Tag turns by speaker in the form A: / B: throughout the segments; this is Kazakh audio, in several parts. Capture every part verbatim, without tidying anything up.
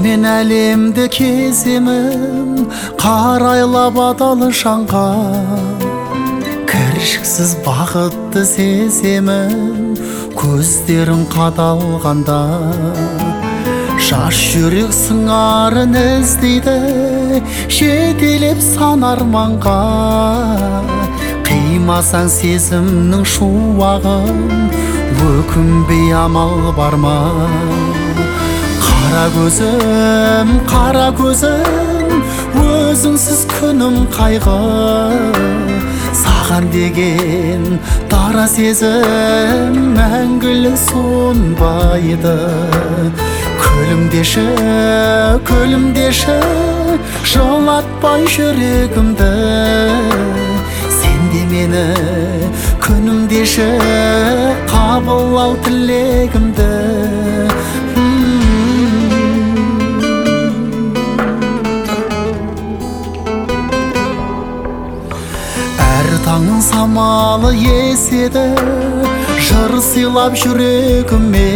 A: мен әлемді кеземін, қарайлап адал шаңға. Кіршіксіз бақытты сеземін, көздерің қадалғанда. Жас жүрек сыңарын іздейді, жетелеп сан арманға. Қимасаң сезімнің шуағын, өкінбей амал бар ма? Қара көзім, қара көзім, өзіңсіз күнім қайғы. Саған деген дара сезім мәңгілік сонбайды. Күлімдеші, күлімдеші, жылатпай жүрегімді. Сен де мені күнімдеші, қабыл ал тілегімді. Әр таңның самалы еседі, жыр сыйлап жүрегіме.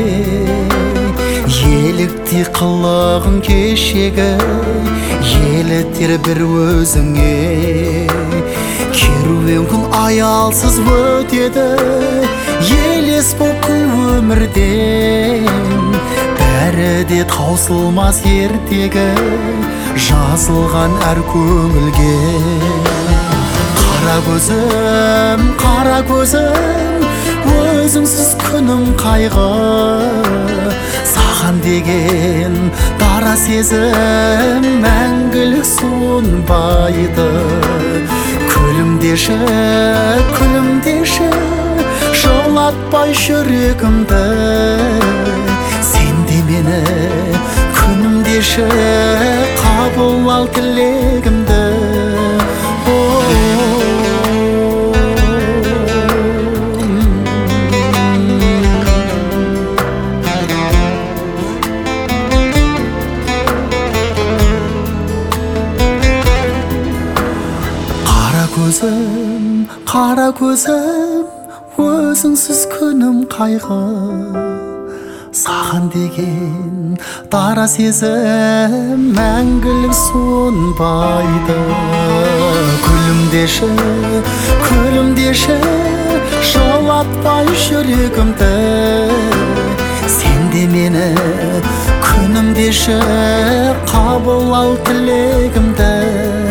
A: Елікті қылығың кешегі, елітер бір өзіңе. Керуен күн аялсыз өтеді, елес боп өмірден. Бәрі де таусылмас ертегі, жазылған әр көңілге. Қара көзім, қара көзім, өзіңсіз күнім қайғы. Саған деген дара сезім мәңгілік сонбайды. Күлімдеші, күлімдеші, жылатпай жүрегімді. Сен де мені күнімдеші, қабыл ал тілегімді. Көзім, қара көзім, өзіңсіз күнім қайғы. Саған деген дара сезім мәңгілік сонбайды. Күлімдеші, күлімдеші, жылатпай жүрегімді. Сен де мені күнімдеші, қабыл ал тілегімді.